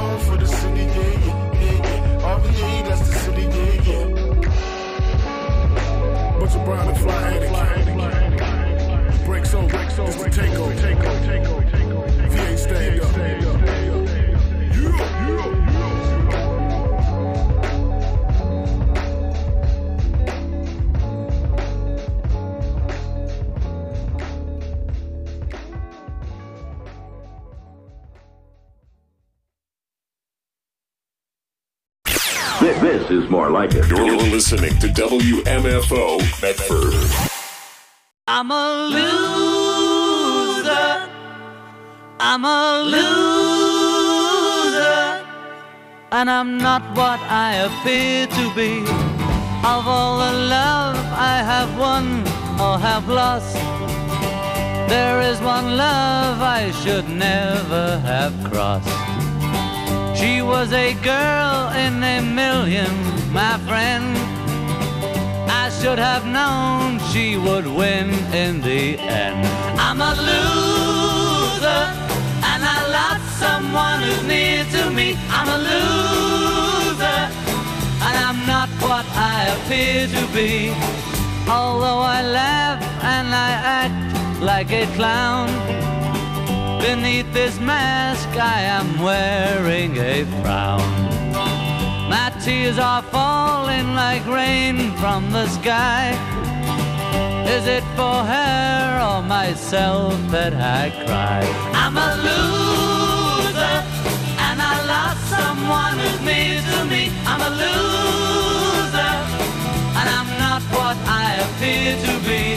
on for the city, yeah, yeah, yeah, yeah. RVA, that's the city, yeah, yeah. Bunch of brown and fly addict. Breaks over, it's the takeover. VA stand up. This is more like it. You're listening to WMFO Medford. I'm a loser. I'm a loser. And I'm not what I appear to be. Of all the love I have won or have lost, there is one love I should never have crossed. She was a girl in a million, my friend. I should have known she would win in the end. I'm a loser, and I lost someone who's near to me. I'm a loser, and I'm not what I appear to be. Although I laugh and I act like a clown, beneath this mask I am wearing a frown. My tears are falling like rain from the sky. Is it for her or myself that I cry? I'm a loser, and I lost someone who's near to me. I'm a loser, and I'm not what I appear to be.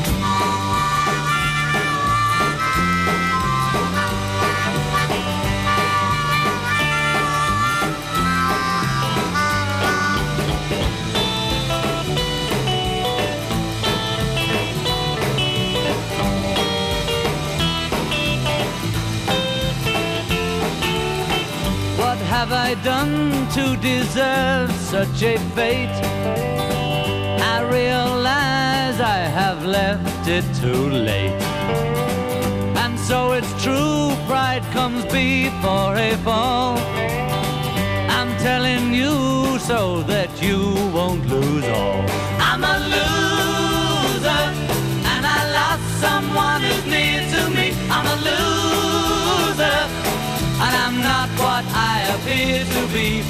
Have I done to deserve such a fate? I realize I have left it too late. And so it's true, pride comes before a fall. I'm telling you so that you won't lose all. I'm a loser, and I lost someone who's near to me. I'm a loser, and I'm not what I appear to be.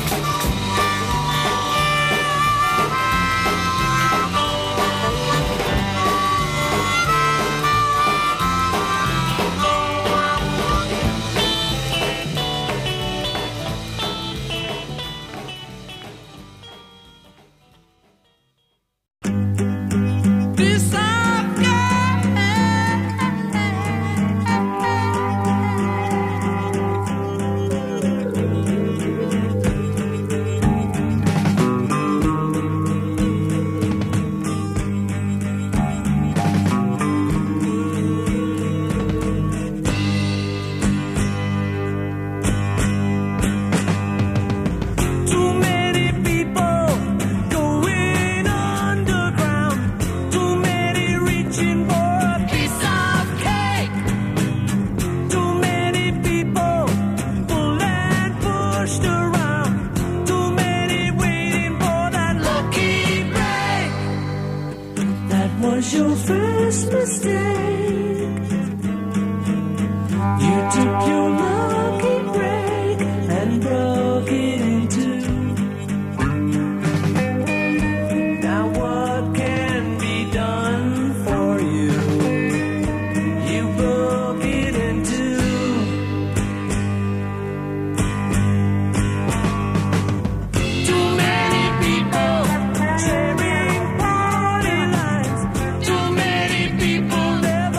People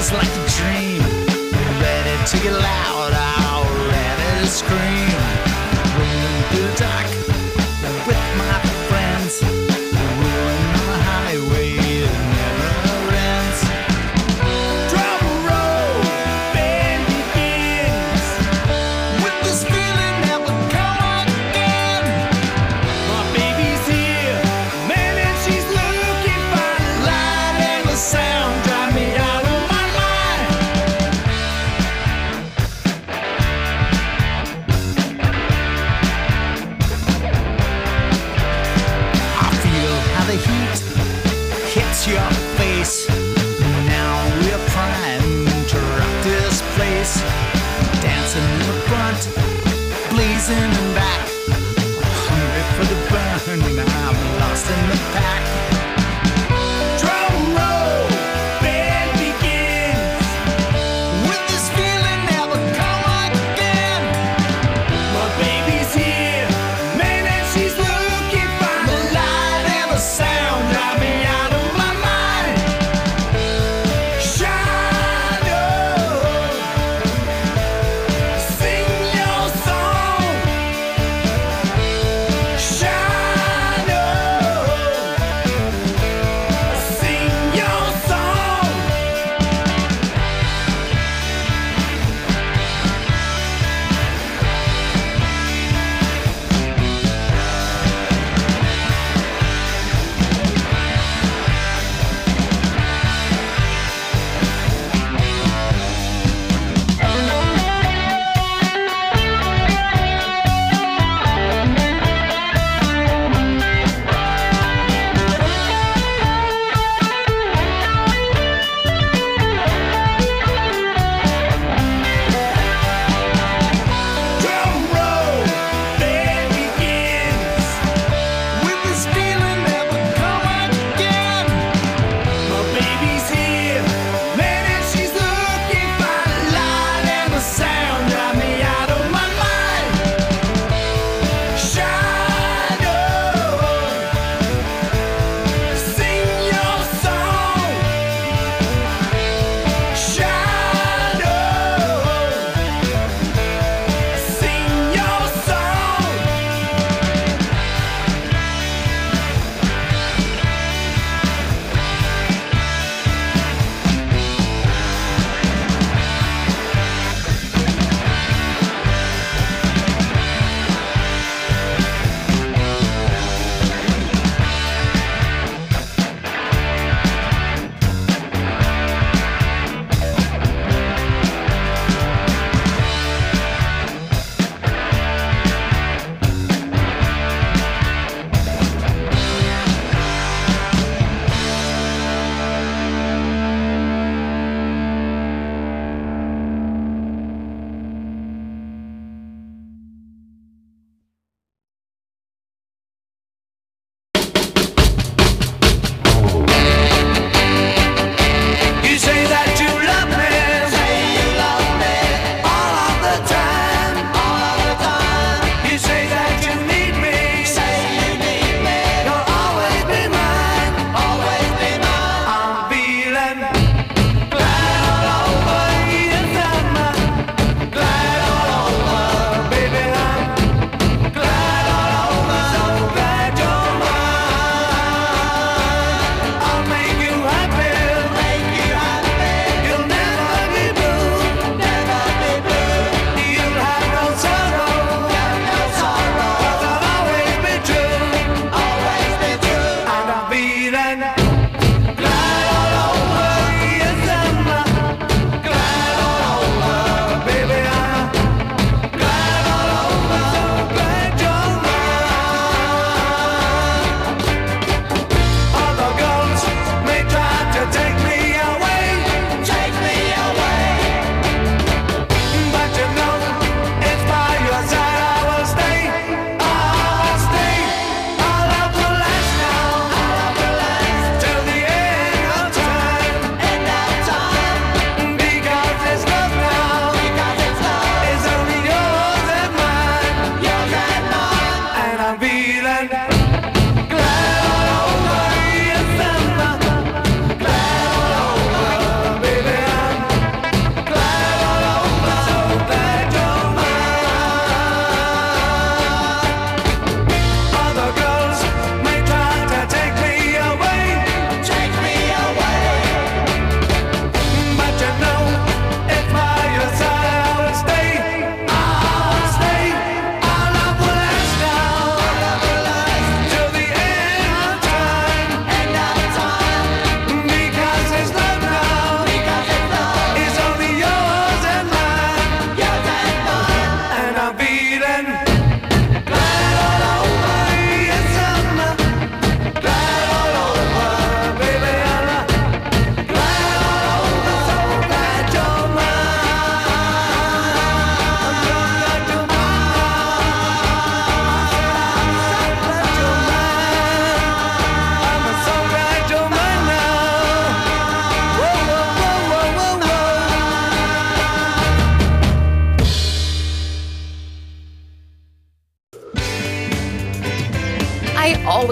feels like a dream. Ready to get loud, I'm ready to scream. Rolling through the dark with my friends. Rolling on the highway that never ends. Drum roll, band begins. With this feeling that will come again. My baby's here, man, and she's looking fine. The light and the sound drive me out of my mind. I feel how the heat hits your face. Now we're primed to rock this place. Dancing in the front, blazing in back. Hungry for the burn, I'm lost in the pack. Drum roll, band begins. With this feeling never come again. My baby's here, man, and she's looking fine. The light and the sound drive me out of my mind. Shine on, sing your song. Shine on,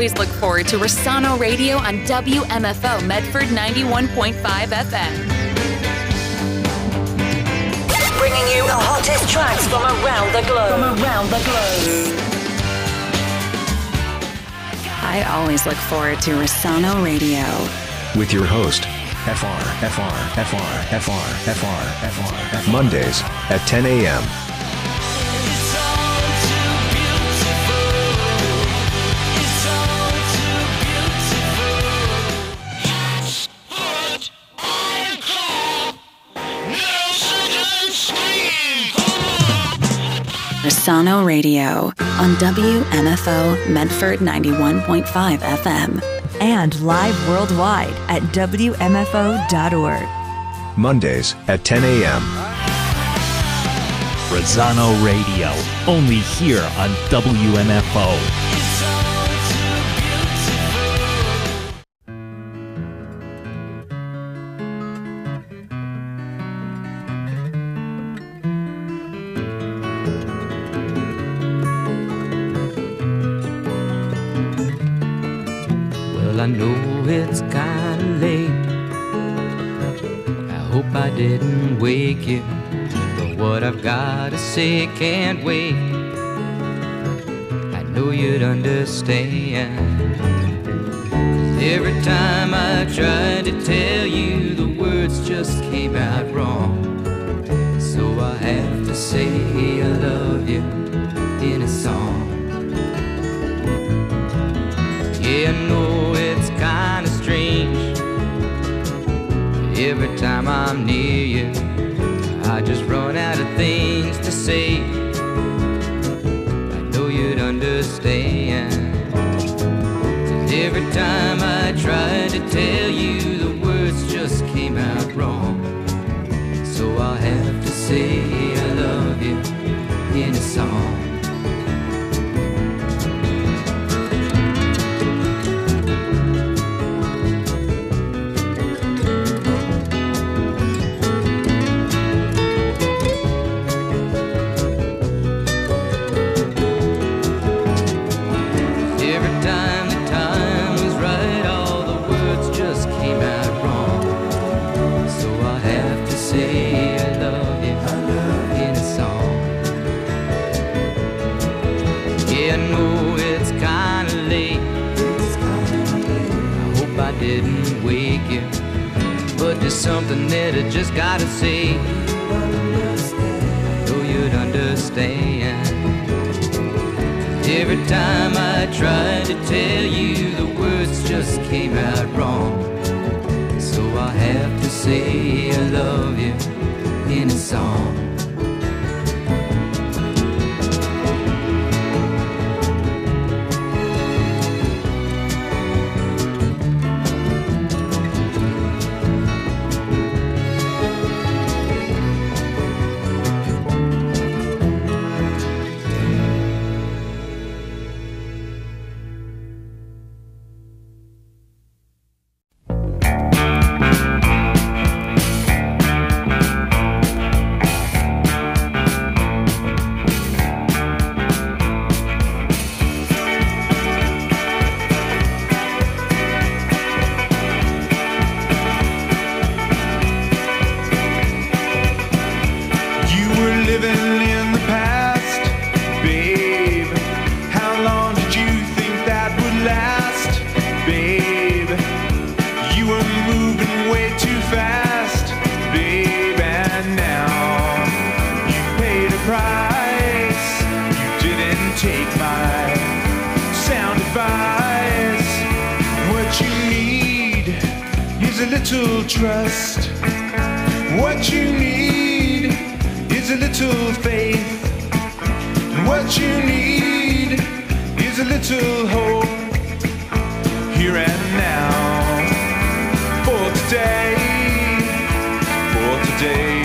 always look forward to Rossano Radio on WMFO Medford 91.5 FM. Bringing you the hottest tracks from around the globe. I always look forward to Rossano Radio. With your host, FR. Mondays at 10 a.m. Rossano Radio on WMFO Medford 91.5 FM. And live worldwide at WMFO.org. Mondays at 10 a.m. Rossano Radio, only here on WMFO. I know it's kinda late. I hope I didn't wake you, but what I've gotta say can't wait. I know you'd understand. 'Cause every time I tried to tell you, the words just came out wrong. So I have to say I love you in a song. Yeah, I know it's kinda strange. Every time I'm near you, I just run out of things to say. I know you'd understand. 'Cause every time I tried to tell you, the words just came out wrong. So I'll have to say I love you in a song. Something that I just gotta say. I know you'd understand. Every time I tried to tell you, the words just came out wrong. So I have to say I love you in a song. Trust. What you need is a little faith. And what you need is a little hope. Here and now. For today. For today.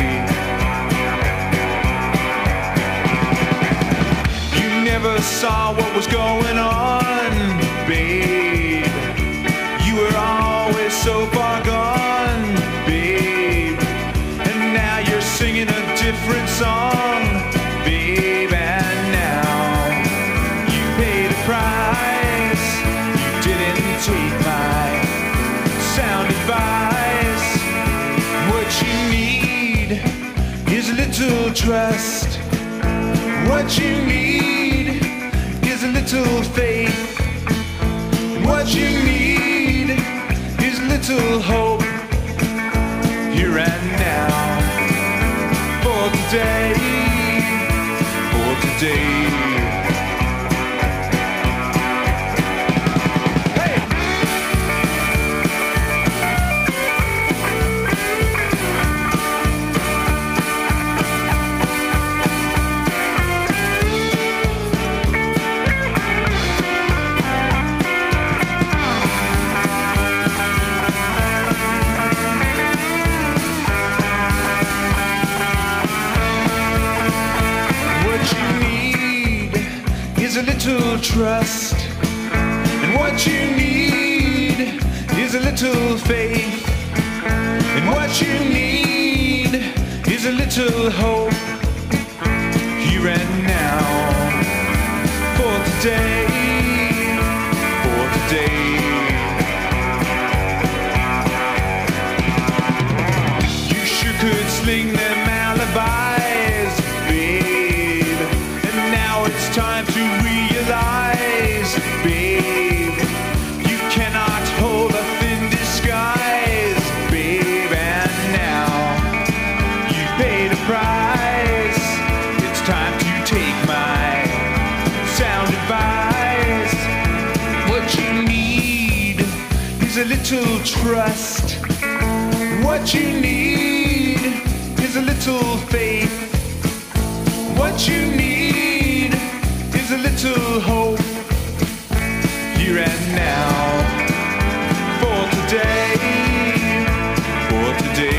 You never saw what was going on, babe. You were always so far gone, babe. And now you're singing a different song, babe. And now you paid a price take my sound advice. What you need is a little trust. What you need is a little faith. What you need is a little hope. Here and now, for today, for today. A little trust, and what you need is a little faith, and what you need is a little hope. Here and now, for today, for today. You sure could sling them alibis, babe, and now it's time to realize, babe, you cannot hold up in disguise, babe, and now you've paid a price. It's time to take my sound advice. What you need is a little trust. What you need is a little faith. What you need is a little hope. Here and now, for today, for today.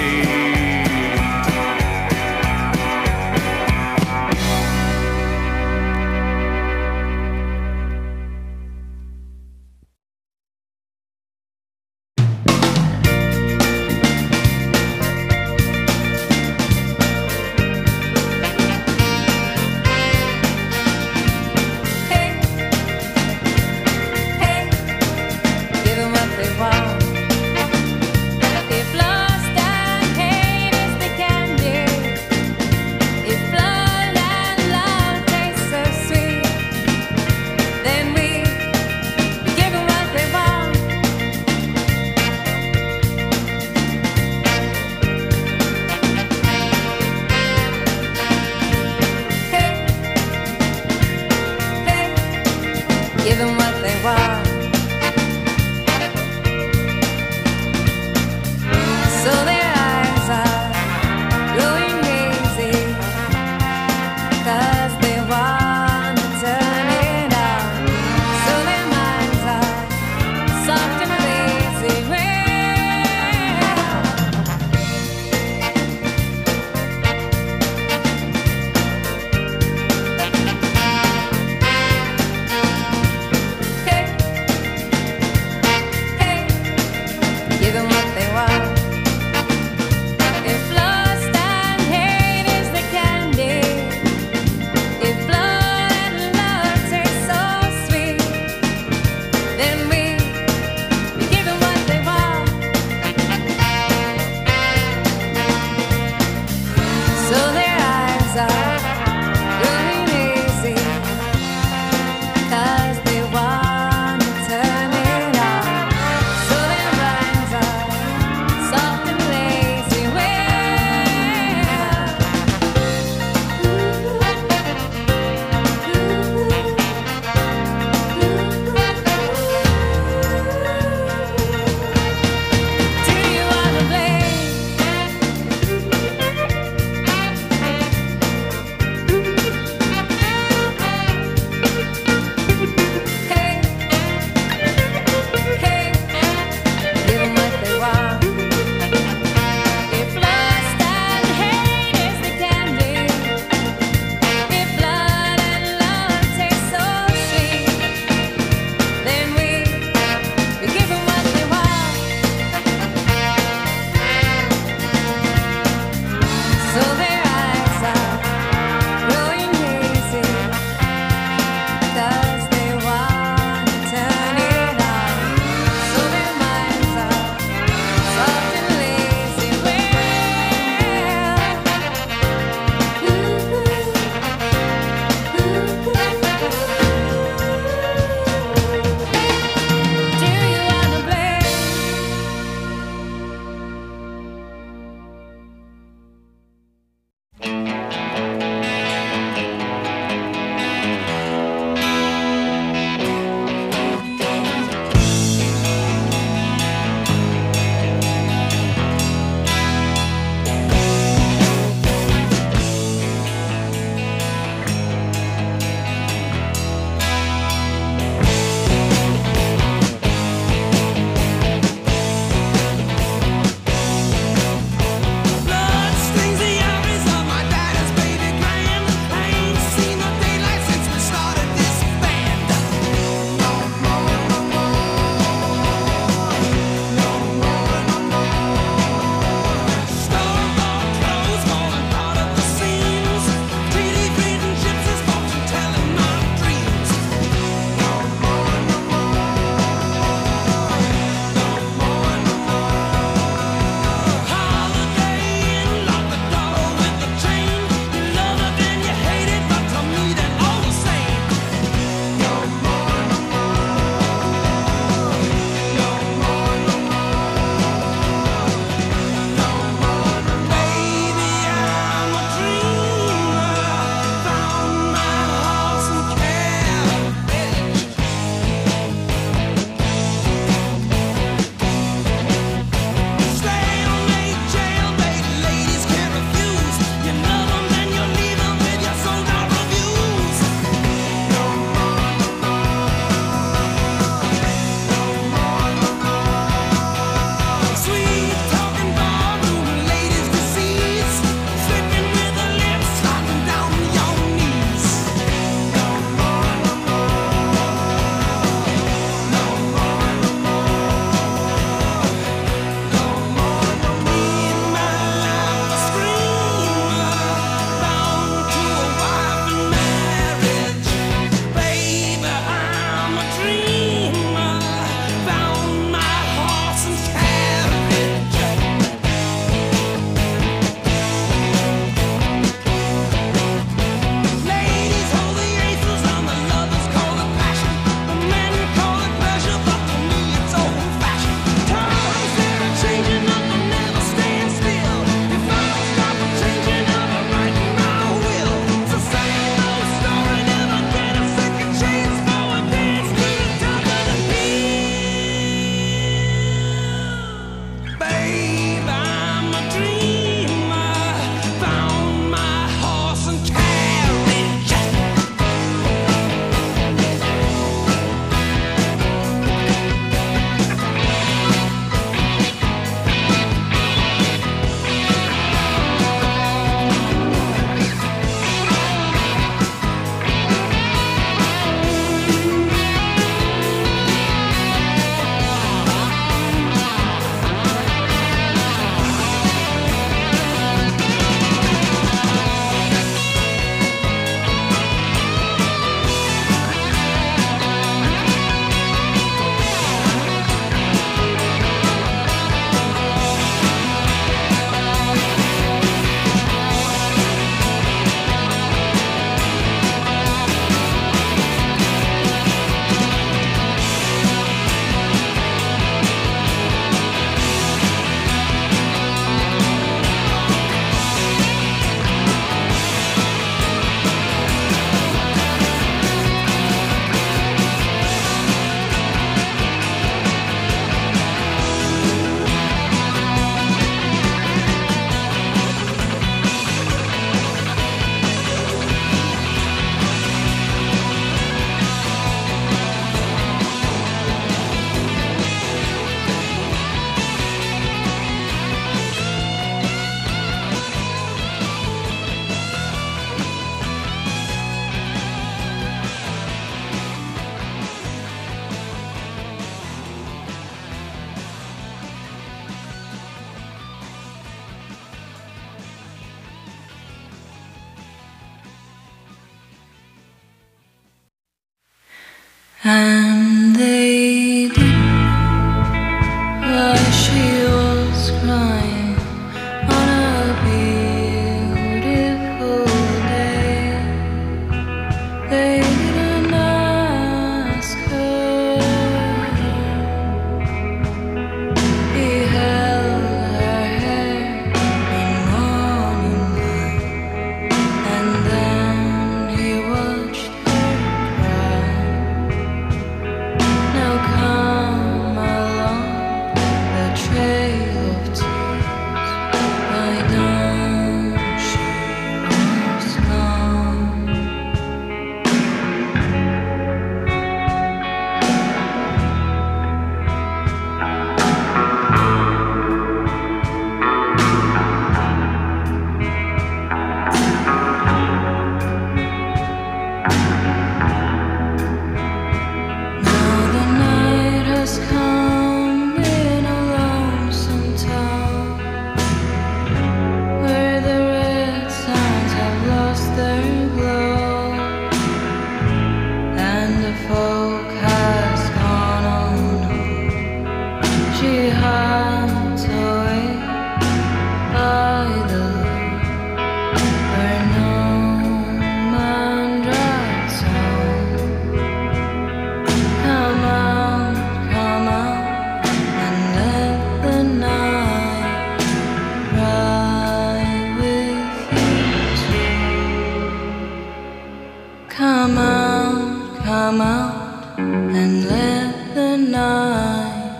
come out and let the night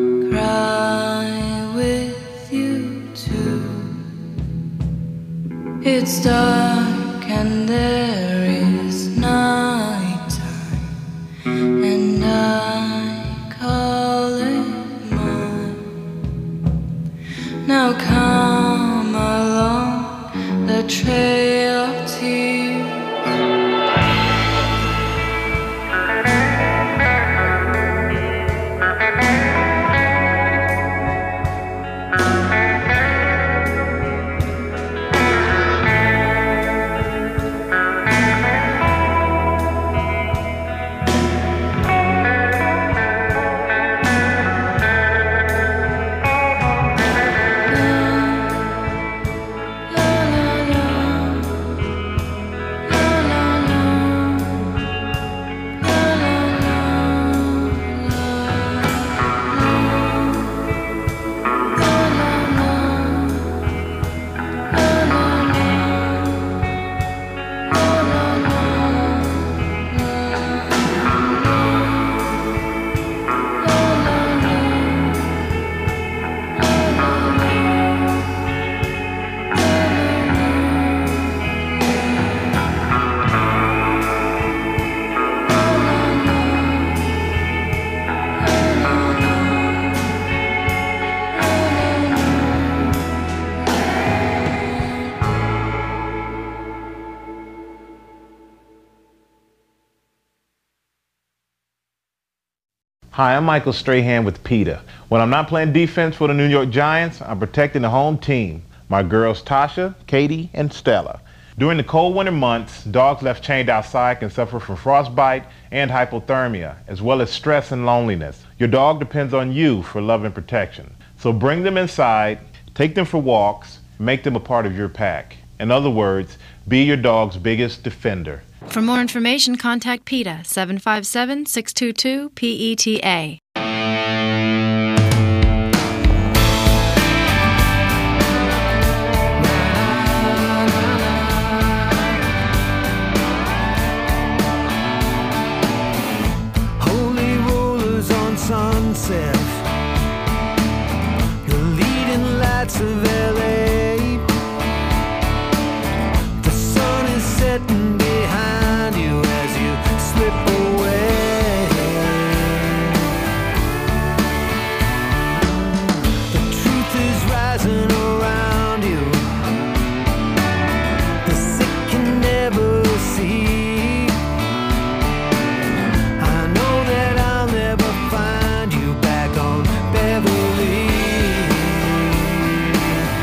cry with you too. It's dark and there is night time, and I call it mine. Now come along the trail of tears. Hi, I'm Michael Strahan with PETA. When I'm not playing defense for the New York Giants, I'm protecting the home team, my girls Tasha, Katie, and Stella. During the cold winter months, dogs left chained outside can suffer from frostbite and hypothermia, as well as stress and loneliness. Your dog depends on you for love and protection. So bring them inside, take them for walks, make them a part of your pack. In other words, be your dog's biggest defender. For more information, contact PETA, 757-622-PETA. Holy rollers on Sunset, the leading lights of LA. The sun is setting behind you as you slip away. The truth is rising around you. The sick can never see. I know that I'll never find you back on Beverly.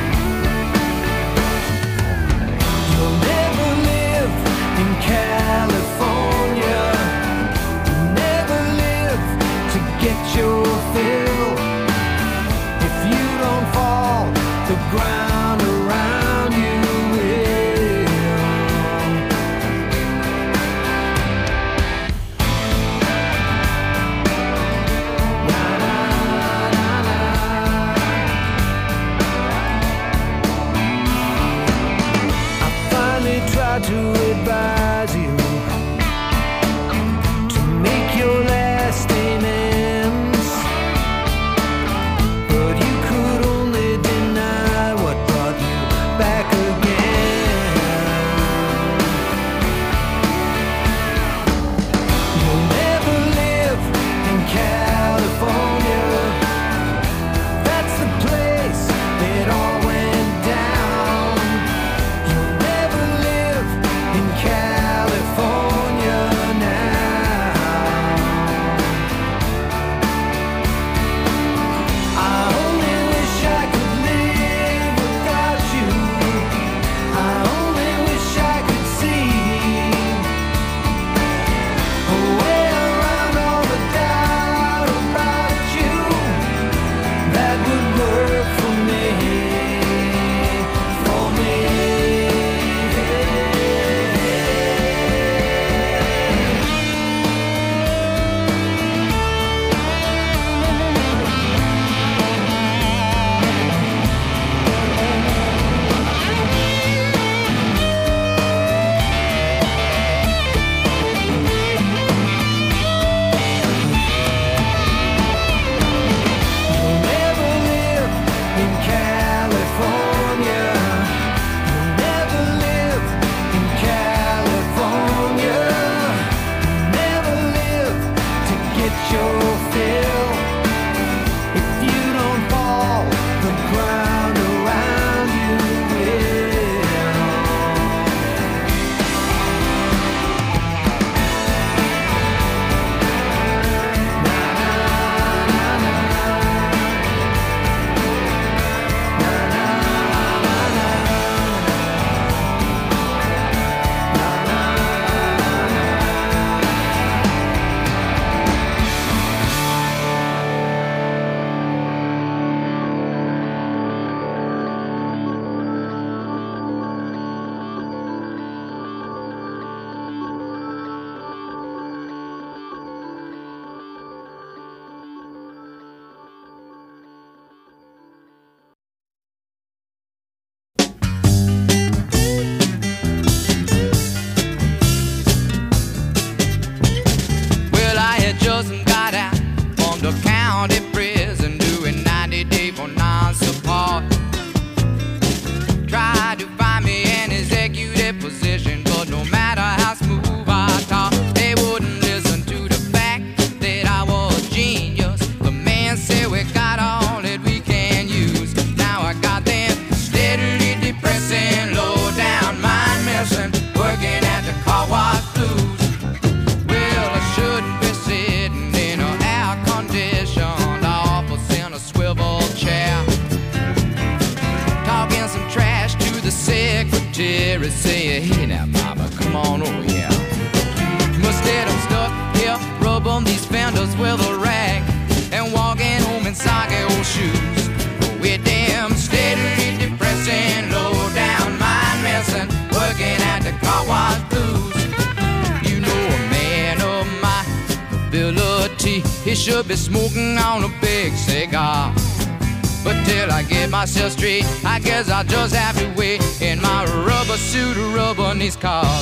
Mary say, hey now, mama, come on over here. Instead, I'm stuck here, rubbing these fenders with a rag and walking home in soggy old shoes. We're damn steadily depressing, low down mind messing, working at the car wash blues. You know a man of my ability, he should be smoking on a big cigar. But till I get myself straight, I guess I'll just have to wait in my rubber suit, rubbing these cars.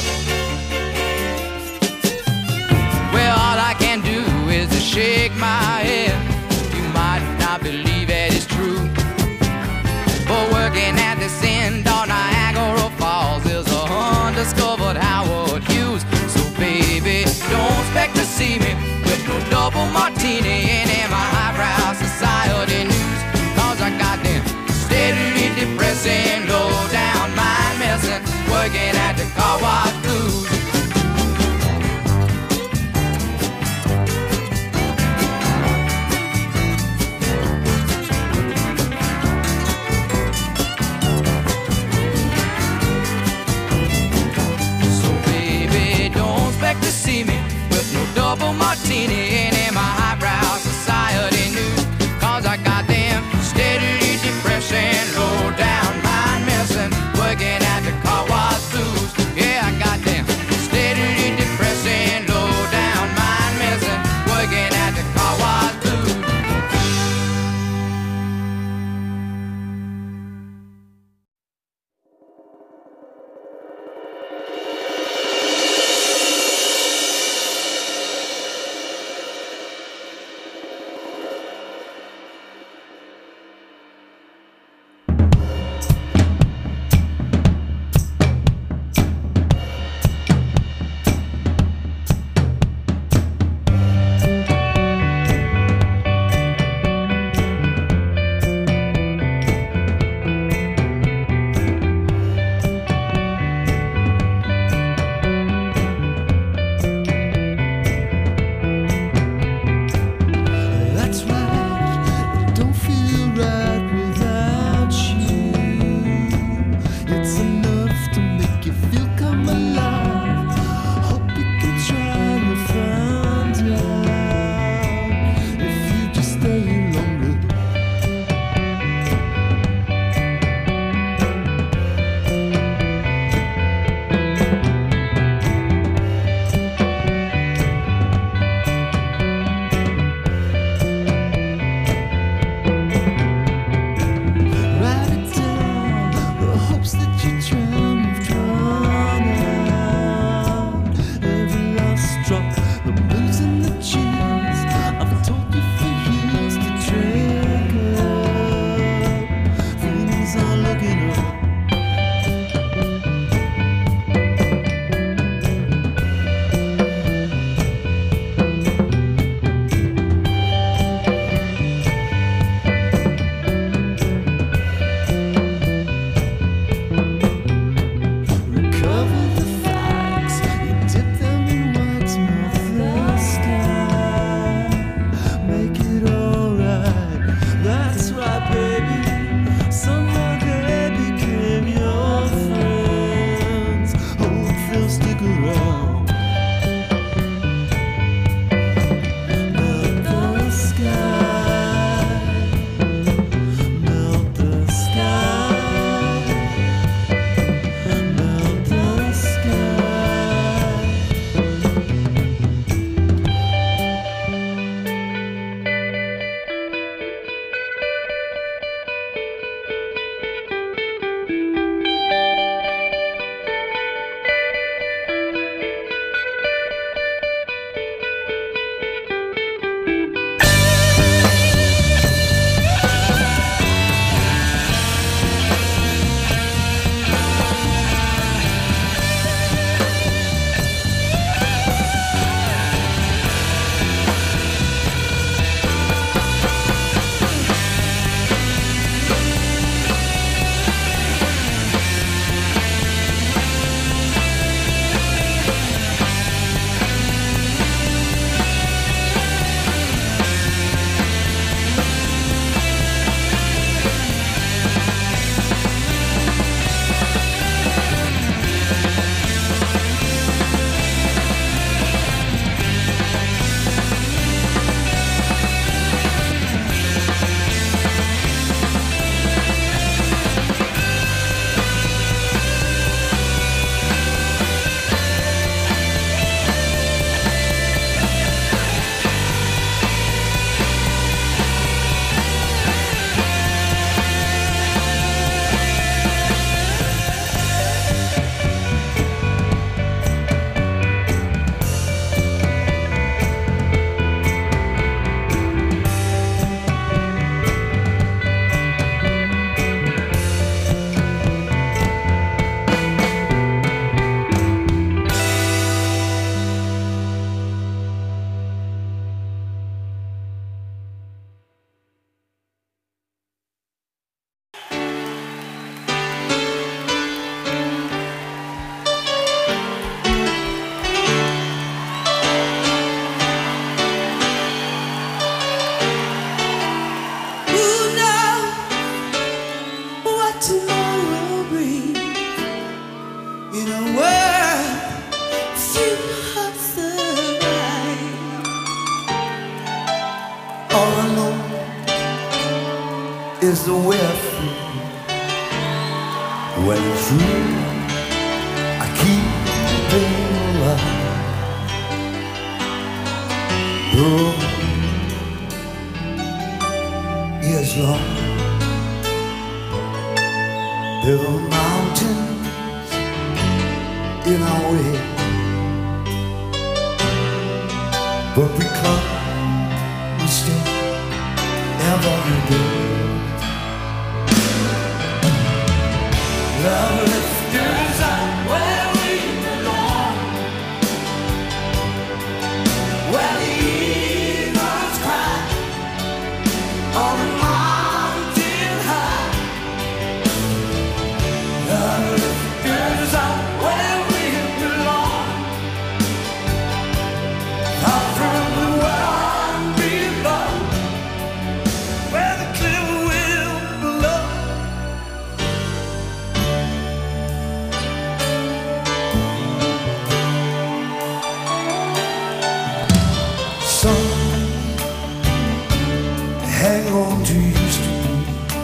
Well, all I can do is to shake my head. You might not believe that it's true, but working at this end on Niagara Falls is a undiscovered Howard Hughes. So baby, don't expect to see me with no double martini and in my highbrow society news. Cause I got them steadily depressing, low down mind messing, working at the car wash blues. To see me with no double martini and in my highbrow society news. Cause I got them steadily depressing, low down mind messing, working at the car wash blues. Yeah, I got them steadily depressing, low down mind messing, working at the car wash blues. is the way I feel. When it's real, I keep it alive. The road is long. There are mountains in our way, but we come, we stay every day. Love lifters are where we belong, where the eagles cry on the mountain high. Love lifters are where we belong, far from the world below, where the clear will blow. Some hang on to used to be,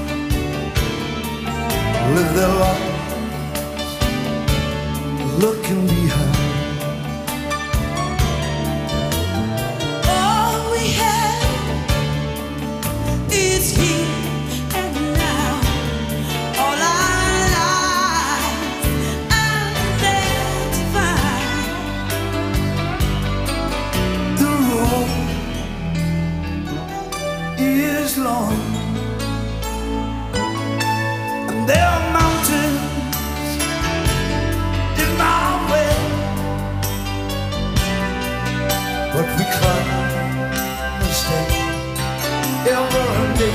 live their lives looking behind. All we have is here and now. All our lives are there to find. The road is long, and there are mountains in our way, but we climb and stay every day.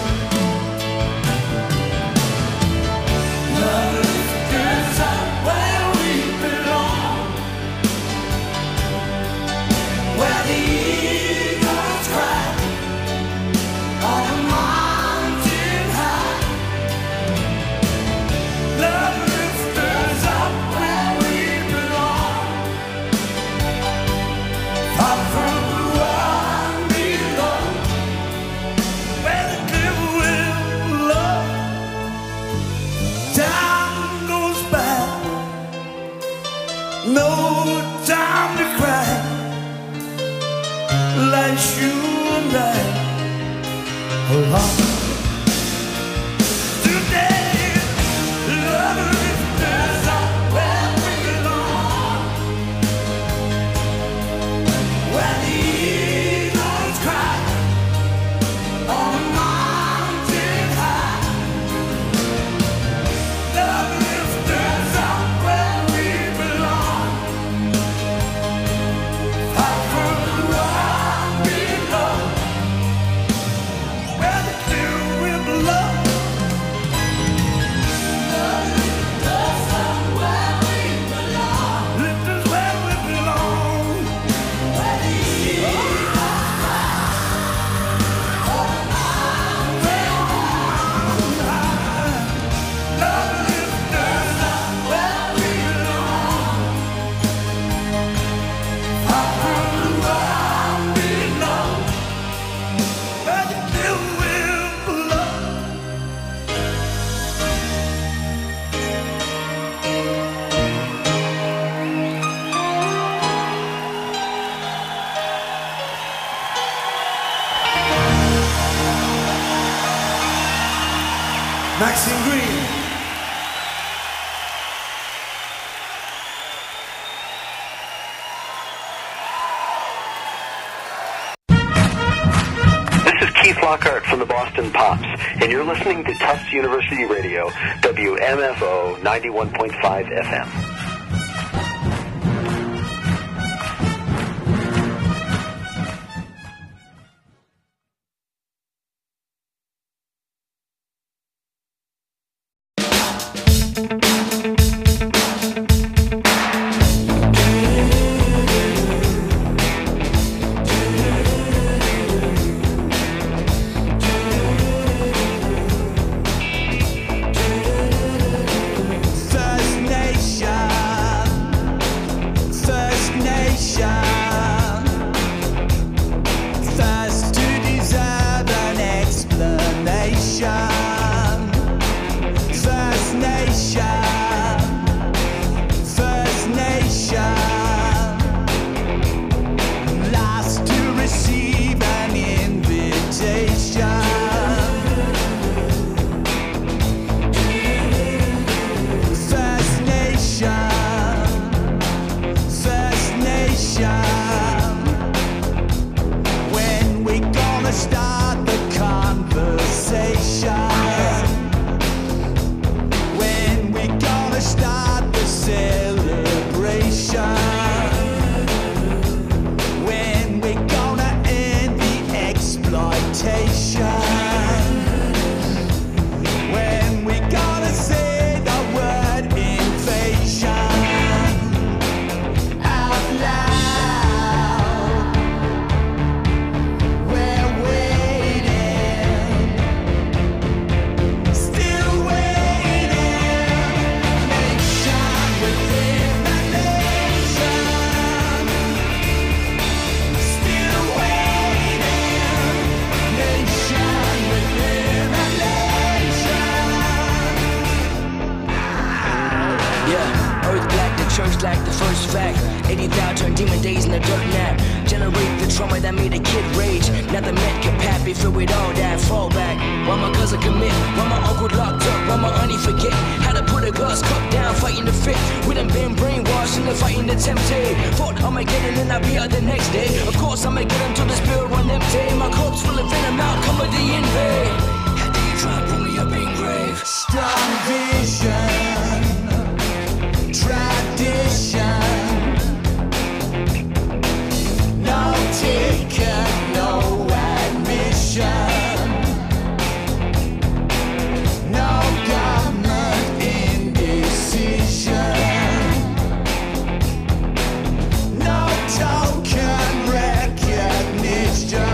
Love lifters are where we belong, where the eagles cry on the mountain high. Love lifters are where we belong, far from the world below, where the clear will blow. Time goes by, no time to cry. Like you and I alone today. Love lifters are where we belong, where the eagles cry on the mountain high. Love lifters are where we belong, far from the world below, where the clear will blow. Love lifters are where we belong, lifters where we belong, where the eagles cry on the mountain high. Love lifters are where we belong, far from the world below, where the clear will blow. Maxine Green. This is Keith Lockhart from the Boston Pops, and you're listening to Tufts University Radio, WMFO 91.5 FM. First Nation. first fact. 80 thou turned demon days in the dirt nap. Generate the trauma that made a kid rage. Now the men can pat before with all that fall back. While my cousin commit, while my uncle locked up, while my auntie forget how to put a glass cup down, fighting the fit. We done been brainwashed and fighting the tempted. Thought I might get in and I'll be out the next day. Of course I might get into the spirit run empty. My corpse full of venom, outcome of the invade. Had to you try to put me up in grave. Strong vision, tradition. No taken, no admission. No government indecision. No token recognition.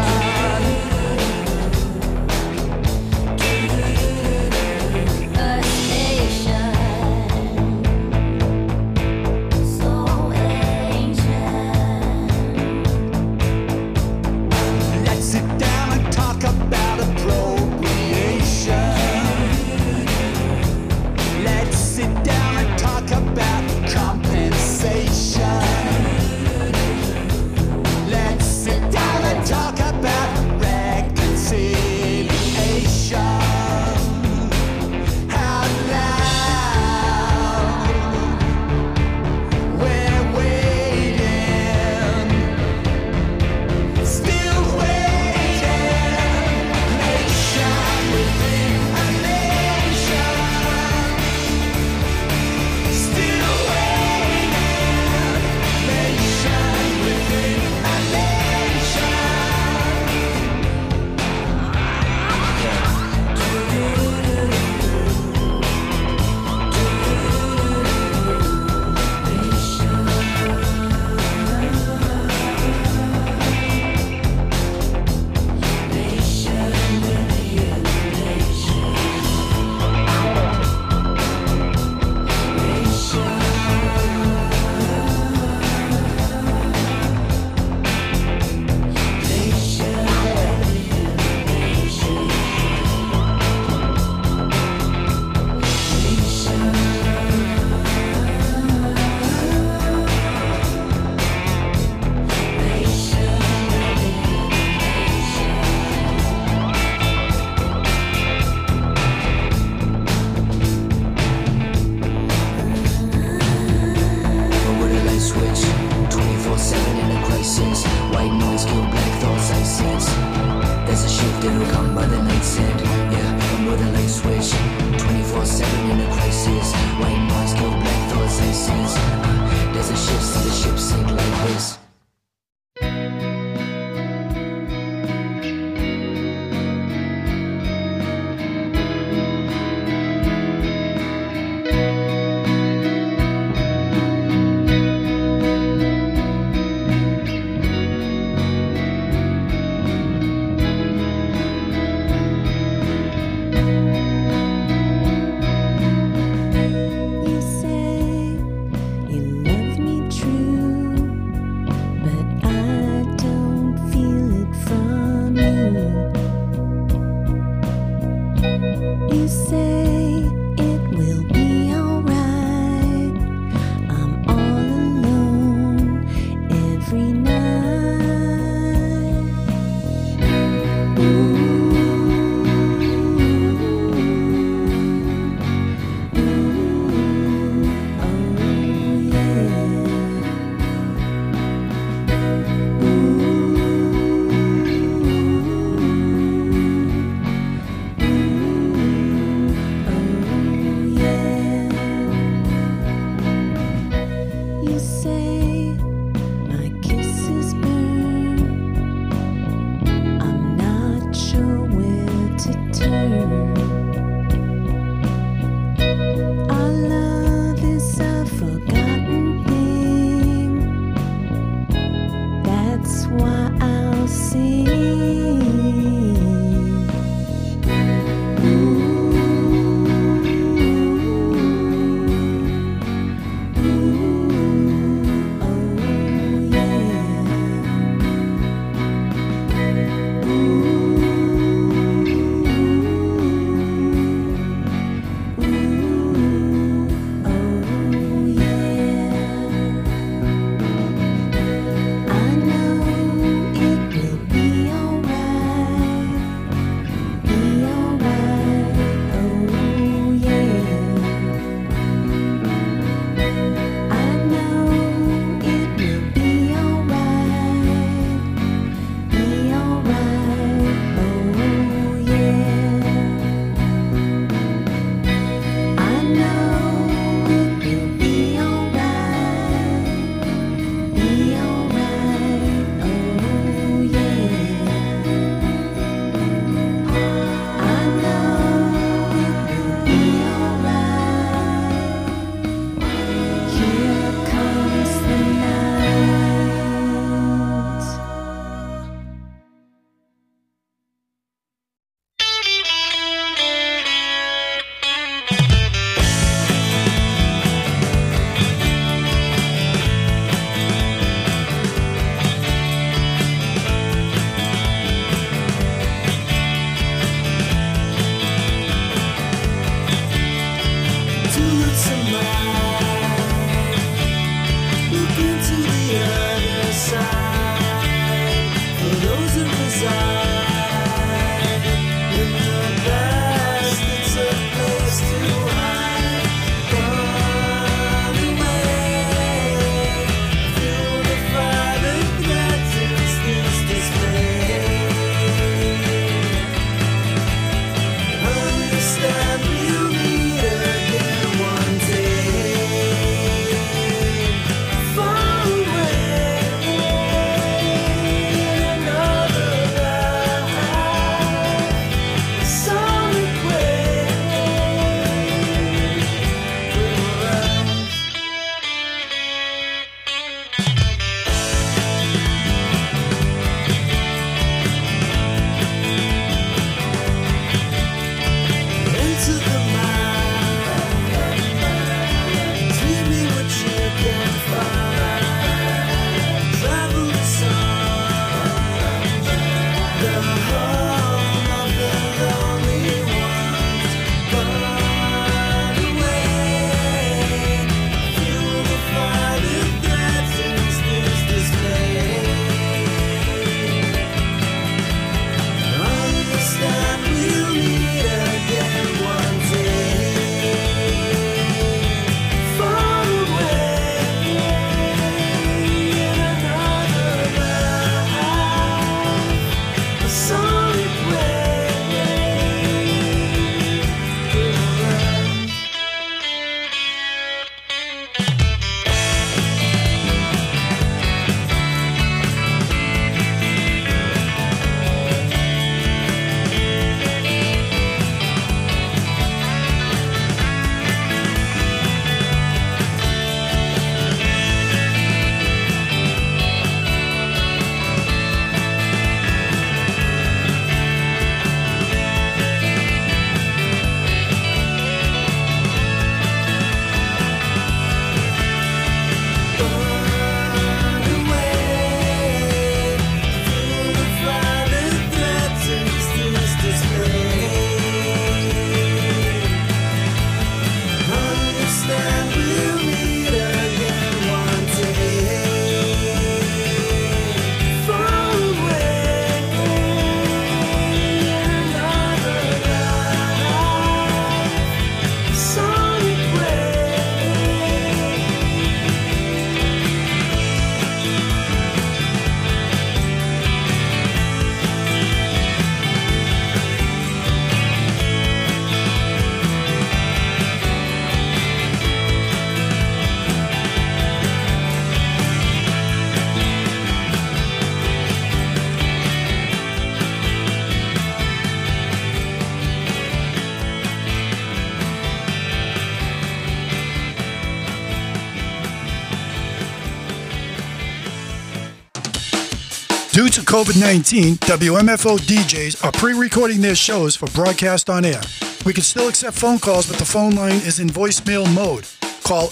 Due to COVID-19, WMFO DJs are pre-recording their shows for broadcast on air. We can still accept phone calls, but the phone line is in voicemail mode. Call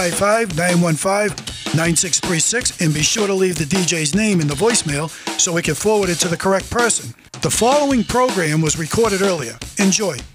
855-915-9636 and be sure to leave the DJ's name in the voicemail so we can forward it to the correct person. The following program was recorded earlier. Enjoy.